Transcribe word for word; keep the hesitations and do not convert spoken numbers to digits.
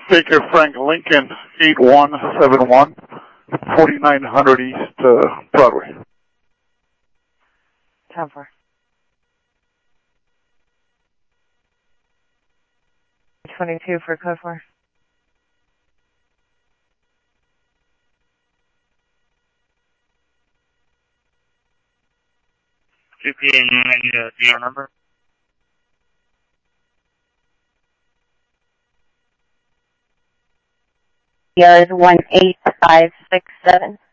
Baker Frank Lincoln, eight one seven one, forty-nine hundred East uh, Broadway. ten four. twenty-two for code four. two P M, I need a D R number. D R is one eight five six seven.